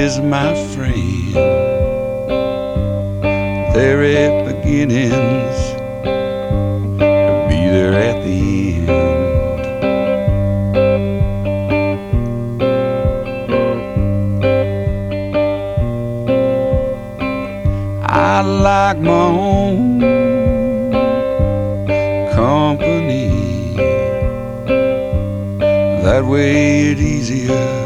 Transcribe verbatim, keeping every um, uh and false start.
is my friend. There at beginnings, be there at the end. I like my own company. That way it's easier